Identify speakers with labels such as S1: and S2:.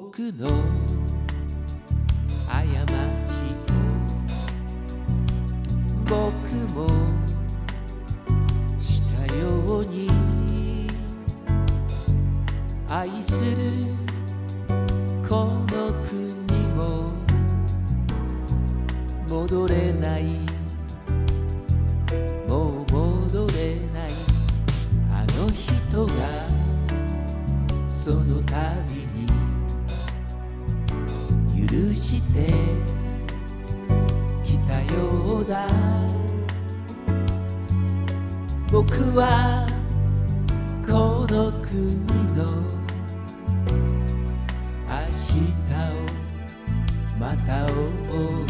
S1: 僕の過ちを僕もしたように愛するこの国も戻れないもう戻れないあの人がその度に許してきたようだ僕はこの国の明日をまた思う